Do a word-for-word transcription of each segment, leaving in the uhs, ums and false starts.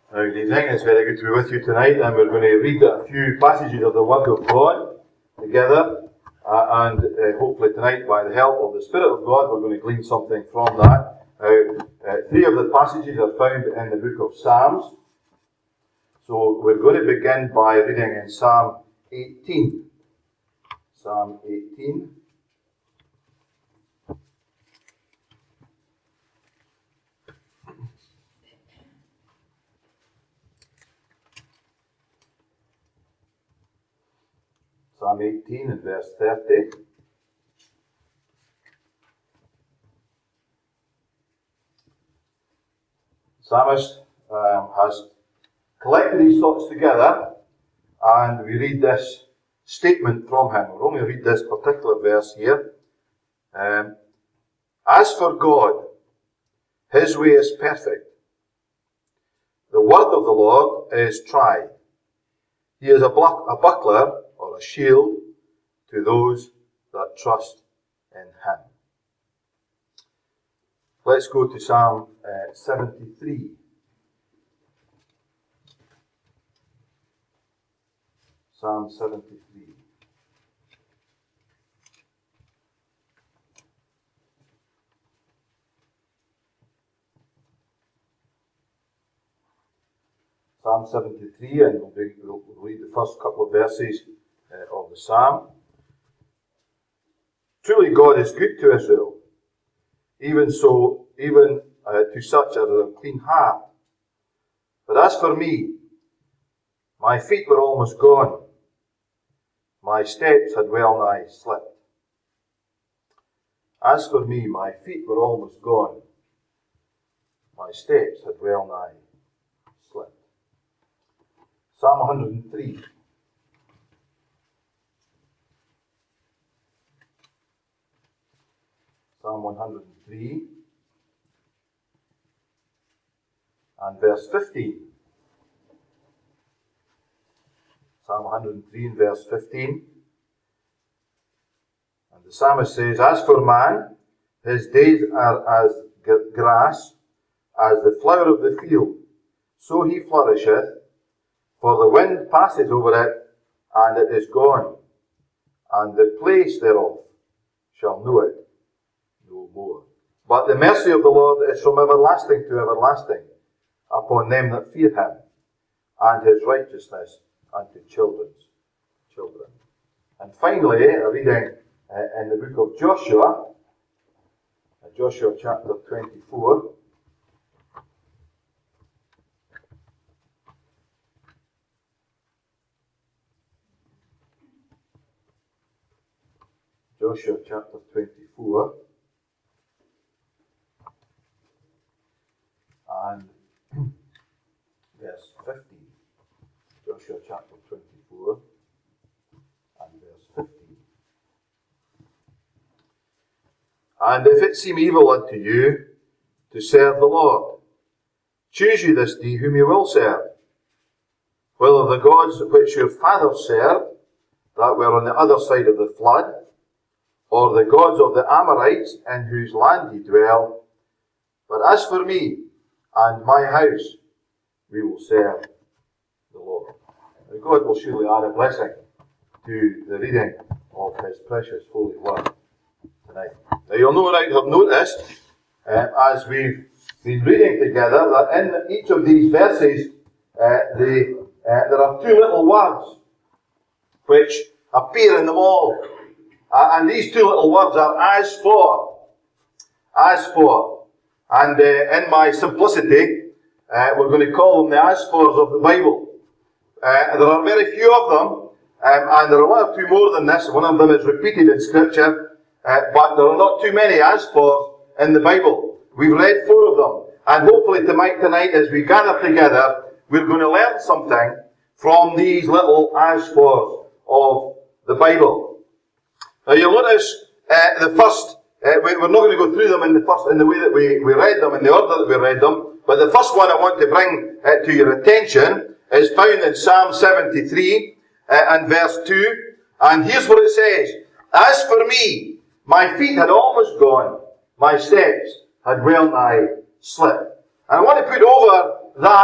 Now, good evening. It's very good to be with you tonight, and we're going to read a few passages of the Word of God together, uh, and uh, hopefully tonight, by the help of the Spirit of God, we're going to glean something from that. Uh, uh, three of the passages are found in the book of Psalms, so we're going to begin by reading in Psalm eighteen. Psalm eighteen. Psalm eighteen and verse thirty. The psalmist um, has collected his thoughts together, and we read this statement from him. We'll only read this particular verse here. Um, As for God, his way is perfect. The word of the Lord is tried. He is a, buck- a buckler or a shield to those that trust in him. Let's go to Psalm uh, seventy-three. Psalm seventy-three. Psalm seventy-three, and we'll, be, we'll read the first couple of verses uh, of the psalm. Truly God is good to Israel, even so, even uh, to such as have a clean heart. But as for me, my feet were almost gone. My steps had well nigh slipped. As for me, my feet were almost gone. My steps had well nigh slipped. Psalm one hundred three. Psalm one hundred three and verse fifteen. Psalm one hundred three and verse fifteen. And the psalmist says, As for man, his days are as g- grass, as the flower of the field, so he flourisheth. For the wind passes over it, and it is gone, and the place thereof shall know it no more. But the mercy of the Lord is from everlasting to everlasting upon them that fear him, and his righteousness unto children's children. And finally, a reading uh, in the book of Joshua, uh, Joshua chapter twenty-four. Joshua chapter twenty-four and verse fifteen. Joshua chapter twenty-four and verse fifteen. And if it seem evil unto you to serve the Lord, choose you this day whom you will serve, whether the gods which your fathers served, that were on the other side of the flood, or the gods of the Amorites in whose land ye dwell. But as for me and my house, we will serve the Lord. And God will surely add a blessing to the reading of his precious holy word tonight. Now you'll no doubt have noticed, uh, as we've been reading together, that in each of these verses, uh, the, uh, there are two little words which appear in them all. Uh, and these two little words are as for. As for. And uh, in my simplicity, uh, we're going to call them the as fors of the Bible. Uh, there are very few of them, um, and there are one or two more than this. One of them is repeated in Scripture, uh, but there are not too many as fors in the Bible. We've read four of them, and hopefully tonight, tonight as we gather together, we're going to learn something from these little as fors of the Bible. Now you'll notice uh, the first, uh, we, we're not going to go through them in the first, in the way that we, we read them, in the order that we read them, but the first one I want to bring uh, to your attention is found in Psalm seventy-three uh, and verse two, and here's what it says, As for me, my feet had almost gone, my steps had well nigh slipped. And I want to put over that little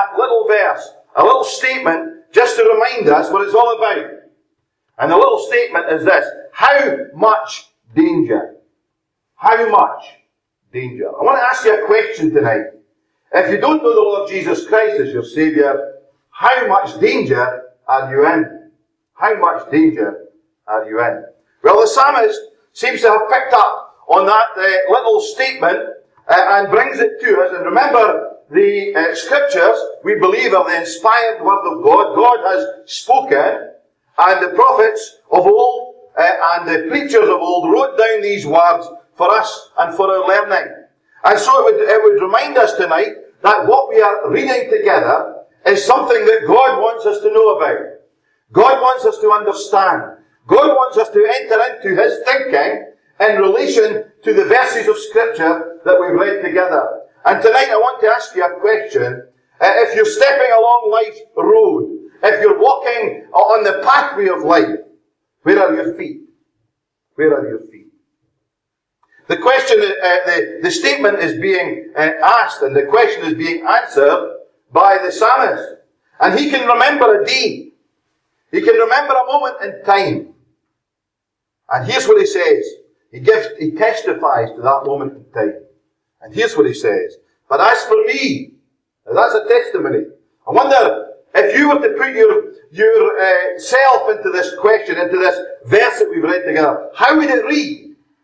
little verse, a little statement, just to remind us what it's all about. And the little statement is this: how much danger? How much danger? I want to ask you a question tonight. If you don't know the Lord Jesus Christ as your Saviour, how much danger are you in? How much danger are you in? Well, the psalmist seems to have picked up on that uh, little statement uh, and brings it to us. And remember, the uh, scriptures, we believe, are the inspired word of God. God has spoken, and the prophets of old uh, and the preachers of old wrote down these words for us and for our learning. And so it would, it would remind us tonight that what we are reading together is something that God wants us to know about. God wants us to understand. God wants us to enter into His thinking in relation to the verses of Scripture that we've read together. And tonight I want to ask you a question. Uh, if you're stepping along life's road, if you're walking on the pathway of life, where are your feet? Where are your feet? The question, uh, the, the statement is being uh, asked, and the question is being answered by the psalmist. And he can remember a day. He can remember a moment in time. And here's what he says. He gives, he testifies to that moment in time. And here's what he says. But as for me, now that's a testimony. I wonder if you were to put your, your uh, self into this question, into this verse that we've read together, how would it read?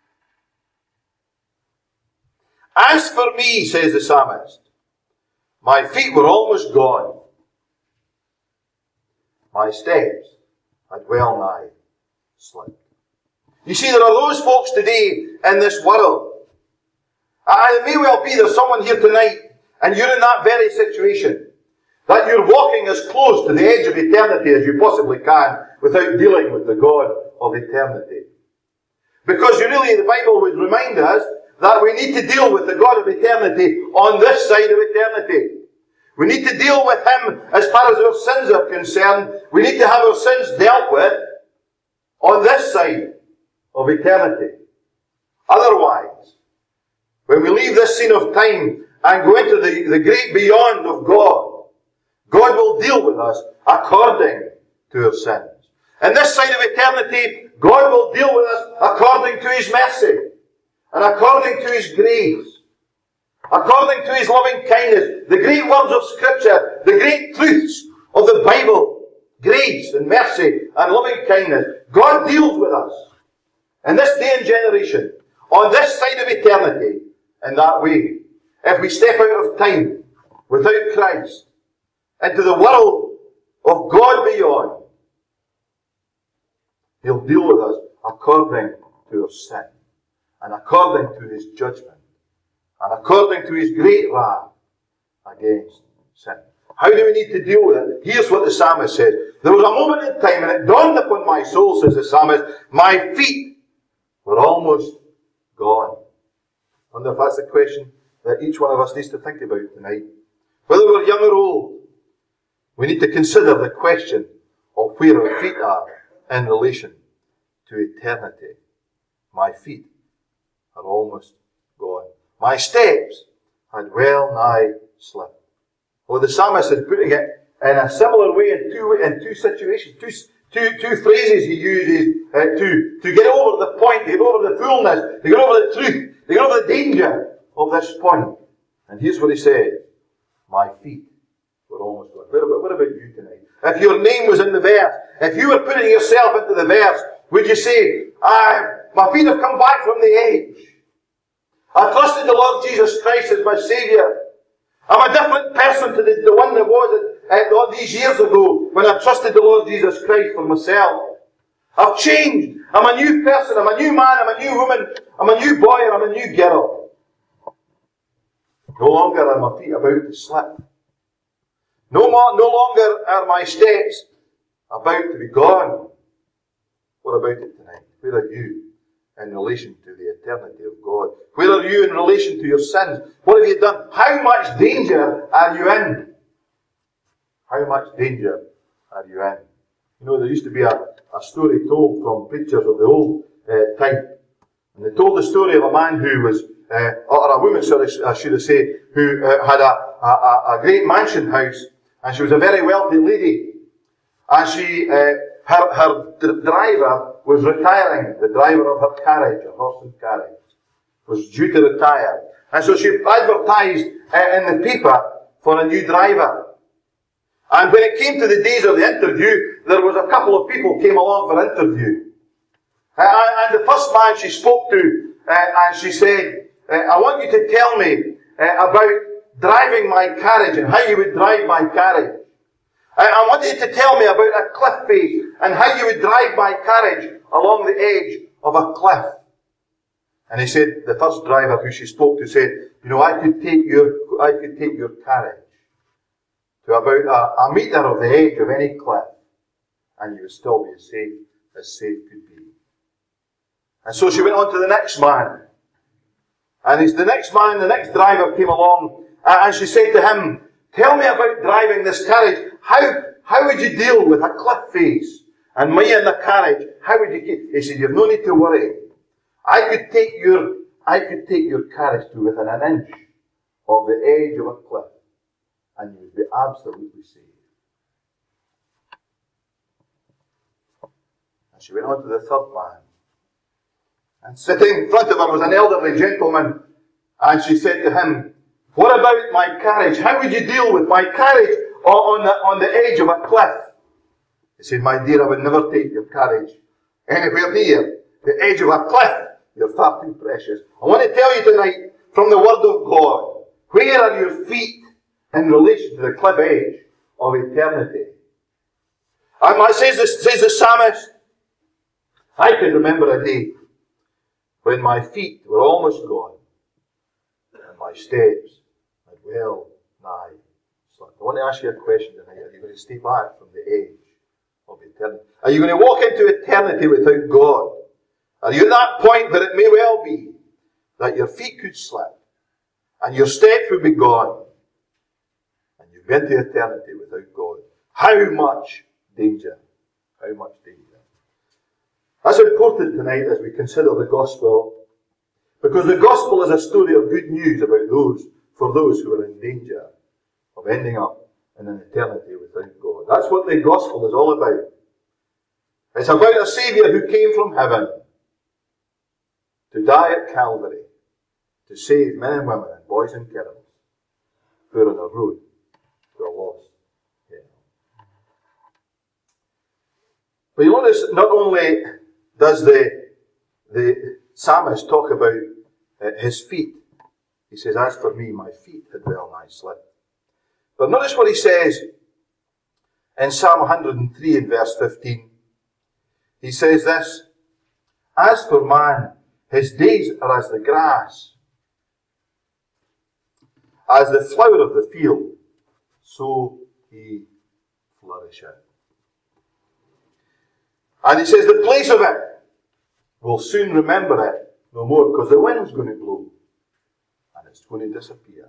As for me, says the psalmist, my feet were almost gone. My steps had well nigh slipped. You see, there are those folks today in this world. And it may well be there's someone here tonight, and you're in that very situation, that you're walking as close to the edge of eternity as you possibly can without dealing with the God of eternity. Because you really, the Bible would remind us that we need to deal with the God of eternity on this side of eternity. We need to deal with Him as far as our sins are concerned. We need to have our sins dealt with on this side of eternity. Otherwise, when we leave this scene of time and go into the, the great beyond of God, God will deal with us according to our sins. And this side of eternity, God will deal with us according to His mercy and according to His grace, according to His loving kindness, the great words of Scripture, the great truths of the Bible, grace and mercy and loving kindness. God deals with us in this day and generation, on this side of eternity, in that way. If we step out of time without Christ into the world of God beyond, He'll deal with us according to our sin and according to His judgment and according to His great wrath against sin. How do we need to deal with it? Here's what the psalmist says. There was a moment in time, and it dawned upon my soul, says the psalmist, my feet were almost gone. I wonder if that's the question that each one of us needs to think about tonight. Whether we're young or old, we need to consider the question of where our feet are in relation to eternity. My feet are almost gone. My steps had well nigh slipped. Well, the psalmist is putting it in a similar way in two, in two situations, two, two, two phrases he uses uh, to, to get over the point, to get over the fullness, to get over the truth, to get over the danger of this point. And here's what he says. My feet were almost gone. What about, what about you tonight? If your name was in the verse, if you were putting yourself into the verse, would you say, I, my feet have come back from the edge. I trusted the Lord Jesus Christ as my Saviour. I'm a different person to the, the one that was uh, all these years ago when I trusted the Lord Jesus Christ for myself. I've changed. I'm a new person. I'm a new man. I'm a new woman. I'm a new boy and I'm a new girl. No longer are my feet about to slip. No, more, no longer are my steps about to be gone. What about it tonight? Where are you in relation to the eternity of God? Where are you in relation to your sins? What have you done? How much danger are you in? How much danger are you in? You know, there used to be a, a story told from preachers of the old uh, type. And they told the story of a man who was, uh, or a woman, sorry, I should have said, who uh, had a, a, a great mansion house. And she was a very wealthy lady. And she, uh, her, her d- driver was retiring. The driver of her carriage, her horse and carriage, was due to retire. And so she advertised uh, in the paper for a new driver. And when it came to the days of the interview, there was a couple of people came along for interview. Uh, and the first man she spoke to, uh, and she said, uh, I want you to tell me uh, about driving my carriage and how you would drive my carriage. I, I want you to tell me about a cliff face and how you would drive my carriage along the edge of a cliff. And he said, the first driver who she spoke to said, you know, I could take your, I could take your carriage to about a, a metre of the edge of any cliff, and you would still be as safe as safe could be. And so she went on to the next man. And as the next man, the next driver came along, and she said to him, tell me about driving this carriage. How, how would you deal with a cliff face? And me in the carriage, how would you keep? He said, you've no need to worry. I could take your, I could take your carriage to within an inch of the edge of a cliff, and you would be absolutely safe. And she went on to the third man. And sitting in front of her was an elderly gentleman, and she said to him, what about my carriage? How would you deal with my carriage on the, on the edge of a cliff? He said, my dear, I would never take your carriage anywhere near the edge of a cliff. You're far too precious. I want to tell you tonight, from the Word of God, where are your feet in relation to the cliff edge of eternity? And says the, says the psalmist, I can remember a day when my feet were almost gone and my steps had well nigh slipped. I want to ask you a question tonight. Are you going to stay back from the edge of eternity? Are you going to walk into eternity without God? Are you at that point where it may well be that your feet could slip and your steps would be gone and you've been to eternity without God? How much danger? How much danger? That's important tonight as we consider the gospel, because the gospel is a story of good news about those, for those who are in danger of ending up in an eternity without God. That's what the gospel is all about. It's about a Saviour who came from heaven to die at Calvary, to save men and women and boys and girls who are on a road to a lost hell. But you notice, not only does the, the psalmist talk about uh, his feet, he says, as for me, my feet had well nigh slipped. But notice what he says in Psalm one hundred three in verse fifteen. He says this, as for man, his days are as the grass, as the flower of the field, so he flourisheth. And he says the place of it will soon remember it no more, because the wind's going to blow and it's going to disappear.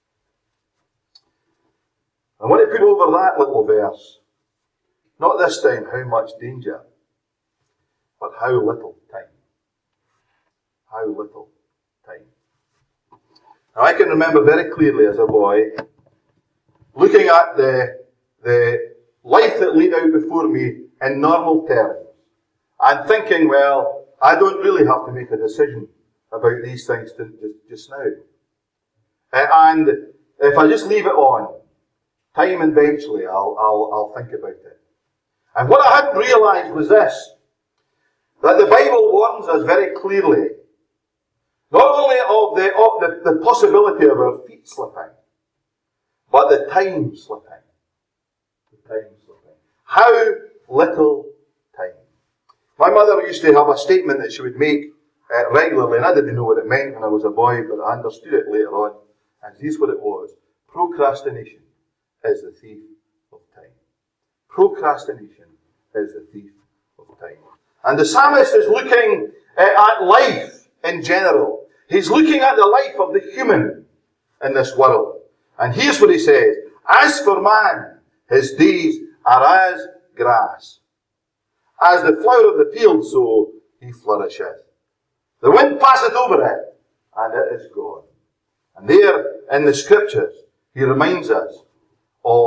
I want to put over that little verse, not this time how much danger, but how little time. How little time. Now I can remember very clearly as a boy looking at the, the life that laid out before me in normal terms and thinking, well, I don't really have to make a decision about these things to, just, just now. Uh, and if I just leave it on, time eventually I'll, I'll, I'll think about it. And what I hadn't realized was this, that the Bible warns us very clearly not only of the, of the, the possibility of our feet slipping, but the time slipping. The time slipping. How little time. My mother used to have a statement that she would make uh, regularly, and I didn't know what it meant when I was a boy, but I understood it later on. And here's what it was. Procrastination is the thief of time. Procrastination is the thief of time. And the psalmist is looking uh, at life in general. He's looking at the life of the human in this world. And here's what he says. As for man, his days are as grass. As the flower of the field, so he flourisheth. The wind passeth over it, and it is gone. And there in the scriptures, he reminds us of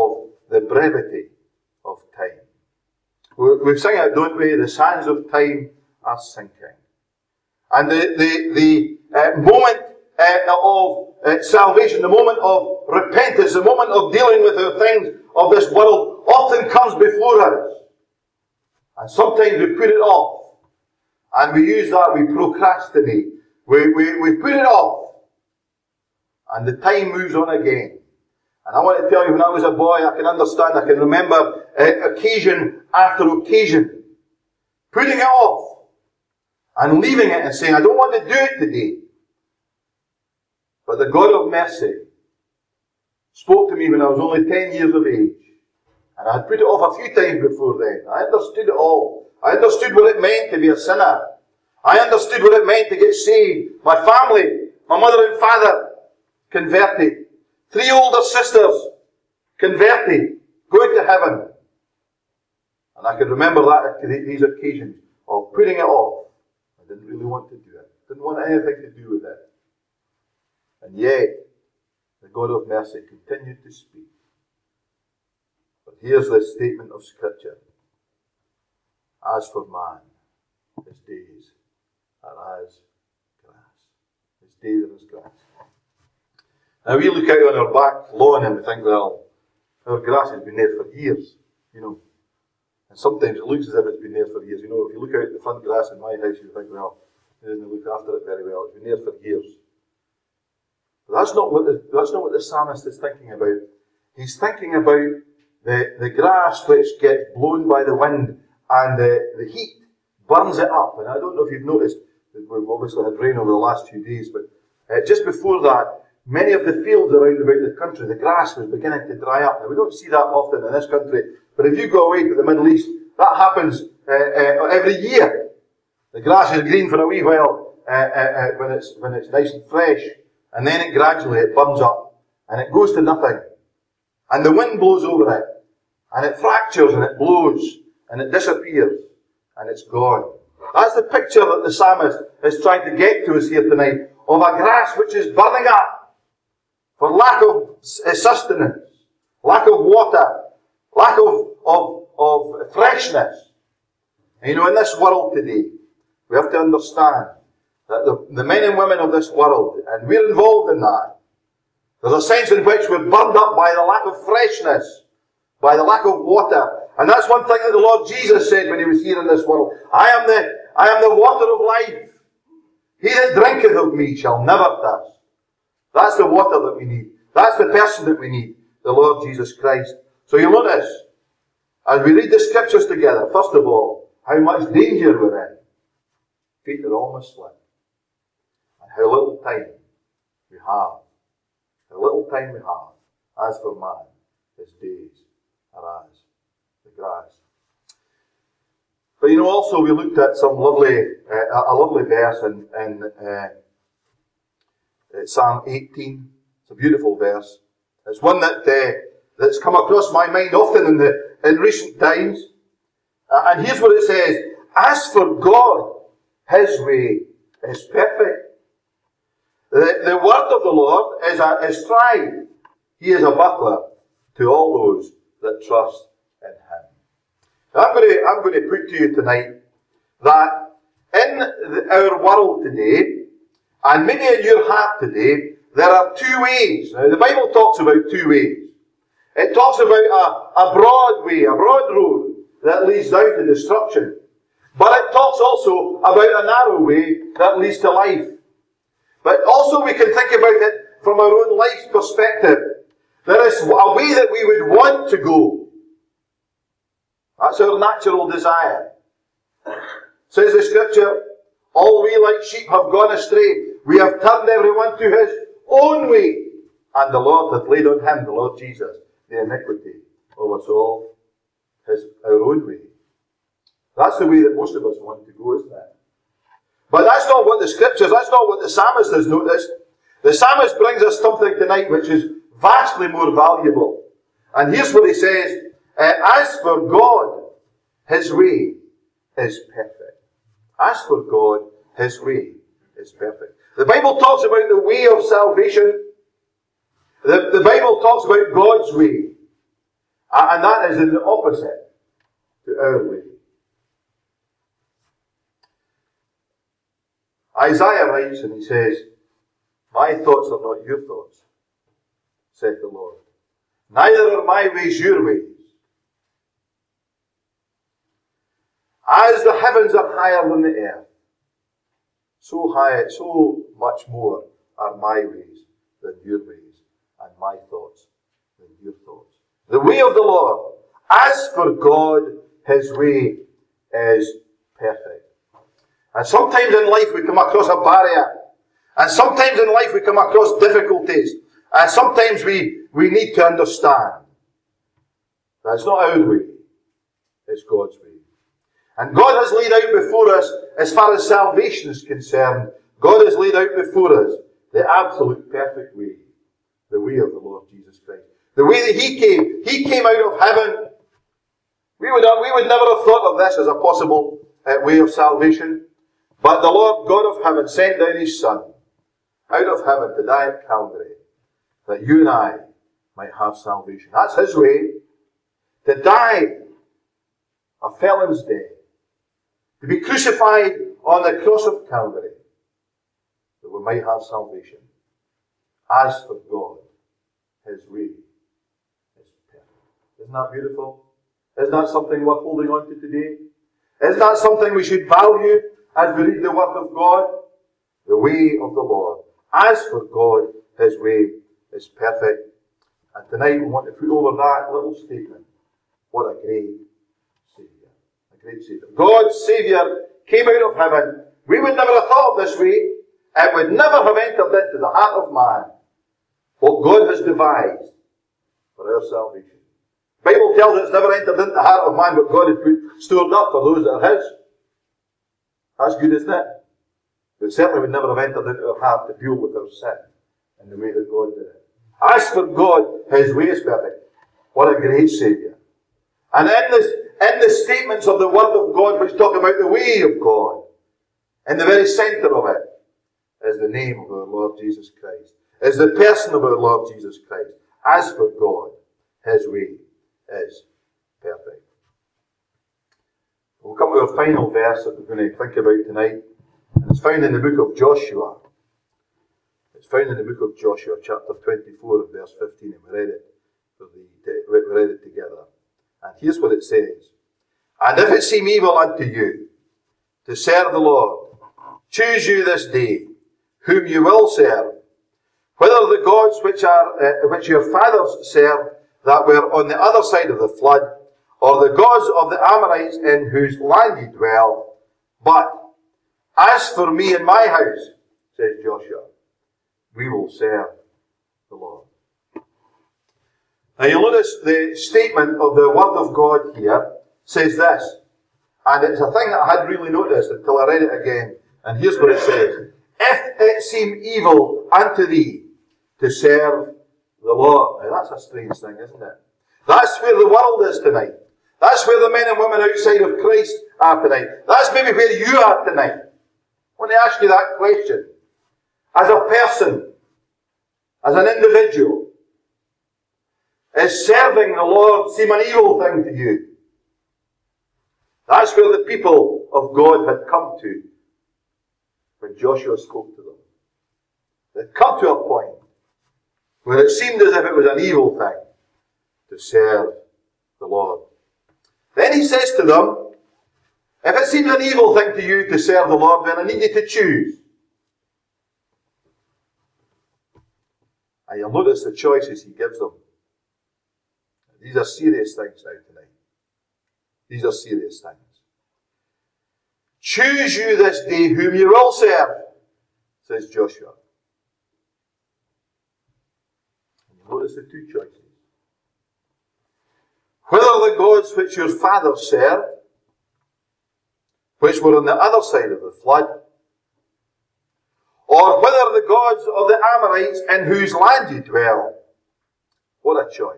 the brevity of time. We, we sing it, don't we? The sands of time are sinking. And the, the, the uh, moment uh, of uh, salvation, the moment of repentance, the moment of dealing with the things of this world often comes before us. And sometimes we put it off. And we use that, we procrastinate. We, we, we put it off. And the time moves on again. And I want to tell you, when I was a boy, I can understand, I can remember uh, occasion after occasion, putting it off and leaving it and saying, I don't want to do it today. But the God of mercy spoke to me when I was only ten years of age. And I had put it off a few times before then. I understood it all. I understood what it meant to be a sinner. I understood what it meant to get saved. My family, my mother and father, converted. Three older sisters, converted, going to heaven. And I can remember that at these occasions of putting it off. I didn't really want to do it. Didn't want anything to do with it. And yet, the God of mercy continued to speak. But here's the statement of Scripture. As for man, his days are as grass. His days are as grass. Now we look out on our back lawn and we think, well, our grass has been there for years, you know. And sometimes it looks as if it's been there for years. You know, if you look out at the front grass in my house, you think, well, they didn't look after it very well. It's been there for years. But that's not what the, that's not what the psalmist is thinking about. He's thinking about the, the grass which gets blown by the wind and the, the heat burns it up. And I don't know if you've noticed, we've obviously had rain over the last few days, but uh, just before that, many of the fields around about the country, the grass was beginning to dry up. Now, we don't see that often in this country, but if you go away to the Middle East, that happens uh, uh, every year. The grass is green for a wee while uh, uh, uh, when it's when it's nice and fresh, and then it gradually it burns up, and it goes to nothing. And the wind blows over it, and it fractures, and it blows, and it disappears, and it's gone. That's the picture that the psalmist is trying to get to us here tonight, of a grass which is burning up, for lack of sustenance, lack of water, lack of, of, of freshness. And you know, in this world today, we have to understand that the, the men and women of this world, and we're involved in that, there's a sense in which we're burned up by the lack of freshness, by the lack of water. And that's one thing that the Lord Jesus said when he was here in this world. I am the, I am the water of life. He that drinketh of me shall never thirst. That's the water that we need. That's the person that we need, the Lord Jesus Christ. So you notice, as we read the Scriptures together, first of all, how much danger we're in. Feet are almost slip. And how little time we have. How little time we have. As for man, his days are as the grass. But you know, also we looked at some lovely, uh, a lovely verse in, in uh, Psalm eighteen. It's a beautiful verse. It's one that uh, that's come across my mind often in the in recent times. Uh, and here's what it says: as for God, his way is perfect. The, the word of the Lord is, a, is tried. He is a buckler to all those that trust in him. Now I'm going to I'm going to put to you tonight that in the, our world today, and maybe in your heart today, there are two ways. Now, the Bible talks about two ways. It talks about a, a broad way, a broad road that leads down to destruction. But it talks also about a narrow way that leads to life. But also we can think about it from our own life's perspective. There is a way that we would want to go. That's our natural desire. Says the Scripture, all we like sheep have gone astray. We have turned everyone to his own way. And the Lord hath laid on him, the Lord Jesus, the iniquity of us all, his our own way. That's the way that most of us want to go, isn't it? But that's not what the Scriptures, that's not what the psalmist has noticed. The psalmist brings us something tonight which is vastly more valuable. And here's what he says: as for God, his way is perfect. As for God, his way is perfect. The Bible talks about the way of salvation. The, the Bible talks about God's way. And that is in the opposite to our way. Isaiah writes and he says, my thoughts are not your thoughts, saith the Lord. Neither are my ways your ways. As the heavens are higher than the earth, so high, so much more are my ways than your ways, and my thoughts than your thoughts. The way of the Lord, as for God, his way is perfect. And sometimes in life we come across a barrier. And sometimes in life we come across difficulties. And sometimes we, we need to understand that it's not our way, it's God's way. And God has laid out before us, as far as salvation is concerned, God has laid out before us the absolute perfect way. The way of the Lord Jesus Christ. The way that He came. He came out of heaven. We would, we would never have thought of this as a possible uh, way of salvation. But the Lord God of heaven sent down His Son out of heaven to die at Calvary, that you and I might have salvation. That's His way. To die a felon's death. To be crucified on the cross of Calvary, that we might have salvation. As for God, His way is perfect. Isn't that beautiful? Isn't that something worth holding on to today? Isn't that something we should value as we read the Word of God? The way of the Lord. As for God, His way is perfect. And tonight we want to put over that little statement. What a great Saviour. A great Saviour. God's Saviour came out of heaven. We would never have thought of this way. It would never have entered into the heart of man what God has devised for our salvation. The Bible tells us it's never entered into the heart of man what God has put, stored up for those that are His. That's good, isn't it? But certainly would never have entered into our heart to deal with our sin in the way that God did it. As for God, His way is perfect. What a great Saviour. And in, this, in the statements of the Word of God which talk about the way of God, in the very centre of it is the name of our Lord Jesus Christ. Is the person of our Lord Jesus Christ. As for God, His way is perfect. We'll come to our final verse that we're going to think about tonight. And it's found in the book of Joshua. It's found in the book of Joshua, chapter twenty-four, and verse fifteen. And we read it for the we read it together. And here's what it says. And if it seem evil unto you to serve the Lord, choose you this day whom you will serve, whether the gods which are uh, which your fathers served that were on the other side of the flood, or the gods of the Amorites in whose land ye dwell. But as for me and my house, says Joshua, we will serve the Lord. Now you'll notice the statement of the Word of God here says this. And it's a thing that I hadn't really noticed until I read it again. And here's what it says. If it seem evil unto thee to serve the Lord. Now that's a strange thing, isn't it? That's where the world is tonight. That's where the men and women outside of Christ are tonight. That's maybe where you are tonight. I want to ask you that question. As a person, as an individual, is serving the Lord seem an evil thing to you? That's where the people of God had come to when Joshua spoke to them. They'd come to a point where it seemed as if it was an evil thing to serve the Lord. Then he says to them, if it seems an evil thing to you to serve the Lord, then I need you to choose. And you'll notice the choices he gives them. These are serious things now tonight. These are serious things. Choose you this day whom you will serve, says Joshua. And you notice the two choices. Whether the gods which your fathers served, which were on the other side of the flood, or whether the gods of the Amorites in whose land you dwell. What a choice.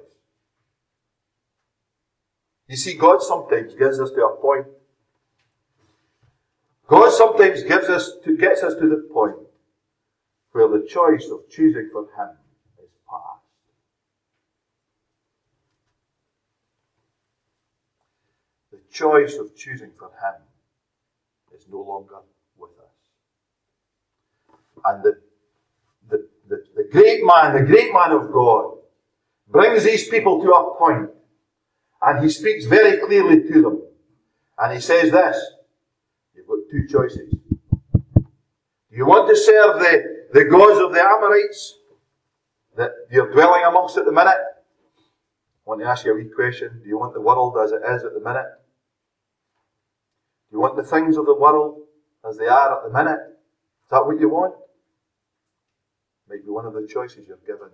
You see, God sometimes gives us to a point. God sometimes gives us to, gets us to the point where the choice of choosing for Him is past. choice of choosing for him is no longer with us. And the, the, the, the great man, the great man of God, brings these people to a point, and he speaks very clearly to them. And he says this: you've got two choices. Do you want to serve the, the gods of the Amorites that you're dwelling amongst at the minute? I want to ask you a wee question. Do you want the world as it is at the minute? Do you want the things of the world as they are at the minute? Is that what you want? Might be one of the choices you're given.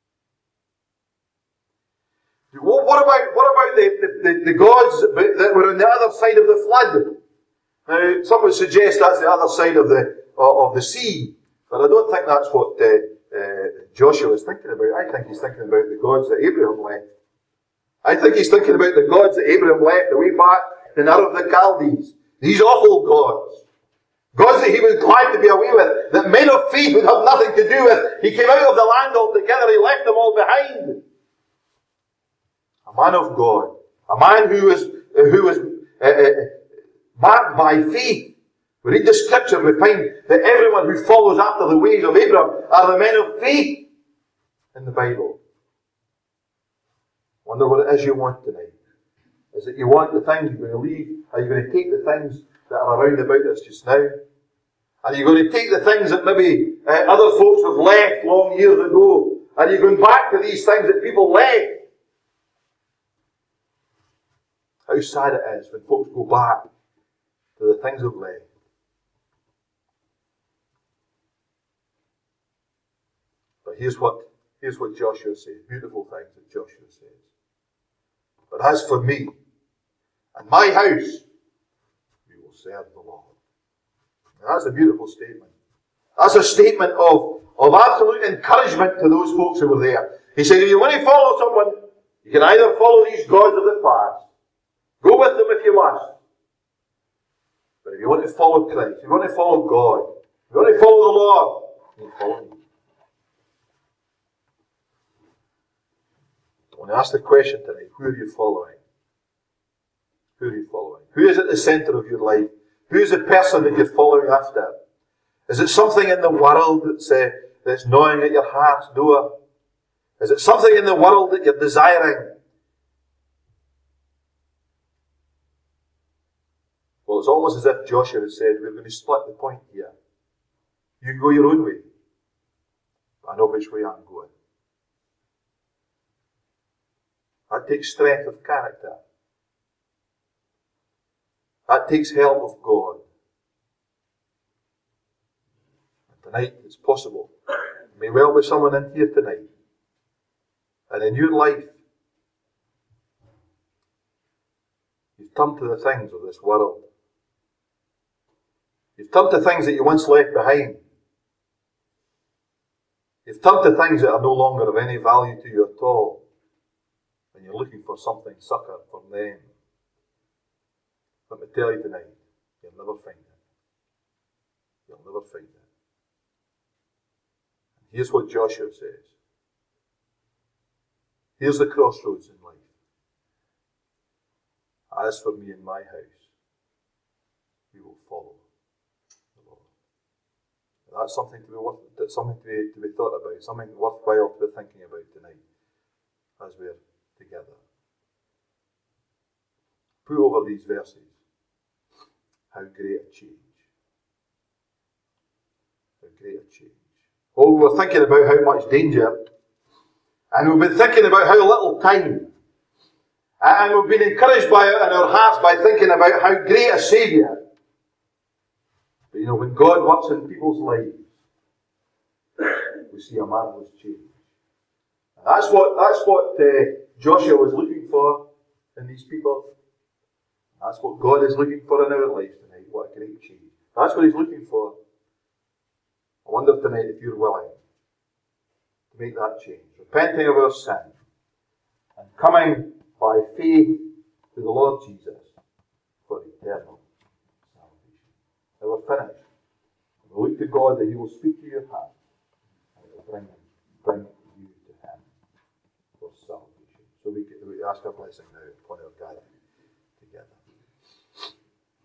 What, what about what about the, the, the gods that were on the other side of the flood? Now, some would suggest that's the other side of the of the sea, but I don't think that's what uh, uh, Joshua is thinking about. I think he's thinking about the gods that Abraham left. I think he's thinking about the gods that Abraham left away back in Ur of the Chaldees. These awful gods. Gods that he was glad to be away with, that men of faith would have nothing to do with. He came out of the land altogether, he left them all behind. A man of God, a man who was, who was uh, uh, marked by faith. We read the scripture, we find that everyone who follows after the ways of Abraham are the men of faith in the Bible. Wonder what it is you want tonight. Is it you want the things you're going to leave? Are you going to take the things that are around about us just now? Are you going to take the things that maybe uh, other folks have left long years ago? Are you going back to these things that people left? How sad it is when folks go back to the things of left. But here's what, here's what Joshua says. Beautiful things that Joshua says. But as for me and my house, we will serve the Lord. Now, that's a beautiful statement. That's a statement of, of absolute encouragement to those folks who were there. He said, if you want to follow someone, you can either follow these gods of the past. Go with them if you must. But if you want to follow Christ, if you want to follow God, if you want to follow the Lord, you follow me. I want to ask the question tonight, who are you following? Who are you following? Who is at the centre of your life? Who is the person that you're following after? Is it something in the world that's, uh, that's gnawing at your heart's door? Is it something in the world that you're desiring? Well, it's almost as if Joshua had said, we're going to split the point here. You can go your own way. I know which way I'm going. That takes strength of character. That takes help of God. And tonight, it's possible. There may well be someone in here tonight. And in your life, you've turned to the things of this world. You've turned to things that you once left behind. You've turned to things that are no longer of any value to you at all. And you're looking for something succor from them. Let me tell you tonight, you'll never find it. You'll never find it. And here's what Joshua says. Here's the crossroads in life. As for me and my house, we will follow the Lord. And that's something to be worth, that's something to be, to be thought about, something worthwhile to be thinking about tonight as we're together. Put over these verses. How great a change. How great a change. Oh, we were thinking about how much danger, and we've been thinking about how little time, and we've been encouraged by it in our hearts by thinking about how great a Saviour. But you know, when God works in people's lives, we see a marvellous change. And that's what that's what uh, Joshua was looking for in these people. That's what God is looking for in our lives tonight. What a great change. That's what He's looking for. I wonder tonight if you're willing to make that change. Repenting of our sin and coming by faith to the Lord Jesus for eternal salvation. Now we're finished. We look to God that He will speak to your heart and He will bring, bring you to Him for salvation. So we, we ask our blessing now upon our gathering together.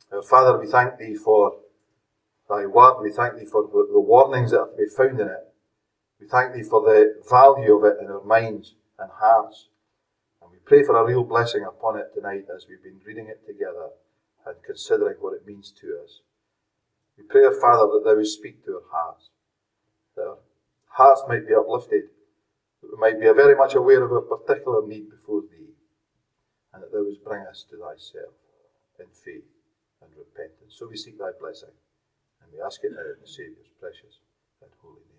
Our Father, we thank Thee for Thy word. We thank Thee for the, the warnings that are to be found in it. We thank Thee for the value of it in our minds and hearts. And we pray for a real blessing upon it tonight as we've been reading it together and considering what it means to us. We pray, our Father, that Thou would speak to our hearts, that our hearts might be uplifted, that we might be very much aware of our particular need before Thee, and that Thou wouldst bring us to Thyself in faith and repentance. So we seek Thy blessing, and we ask it now in the Saviour's precious and holy name.